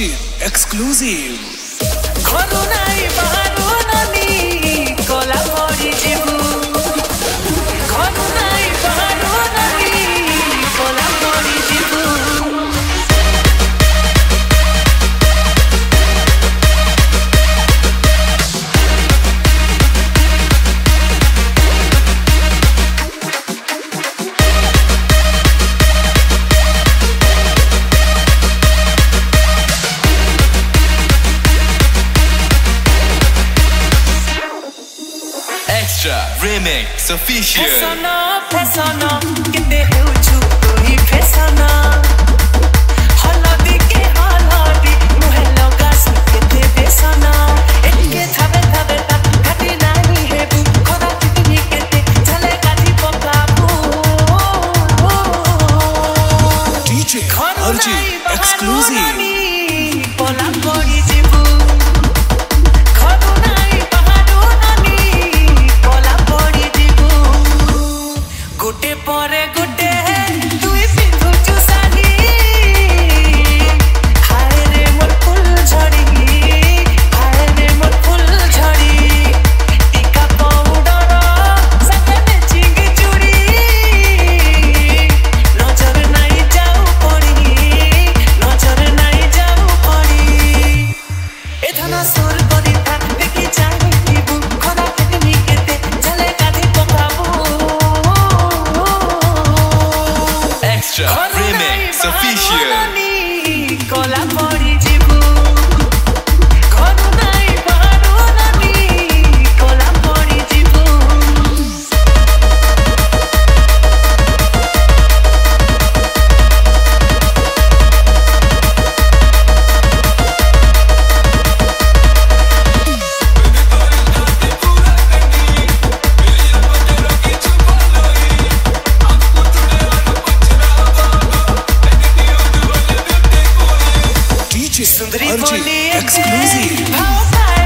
Arjit exclusive. ঘরু নাই বাহারু নানি কলা পড়ি জিবু ঘরু নাই বাহারু নানি কলা পড়ি জিবু Extra Remix Official. Pesona, kete heuchu tui pesona. Haladi ke haladi, muhe loga sakete pesona. Etke thabe thabe ta khati nahi hebu, khoda kitni kete chale gaji pokabu. DJ Arjit exclusive. Pola pori jibu. गुटे परे गुटे तुई पिंधुचु सानी हाय रे मोर फूल झड़ी हाय रे मोर फूल झड़ी टीका powder साथे matching चूड़ी नजर नाई जाऊ पड़ी एथना सोर करी था देखि चाहिबु खरा केतनी केते चले Gandhi पकाबू Extra Remix Official. Cola pori jibu Ghoru nai baharu nani Cola pori jibu DJ Arjit exclusive.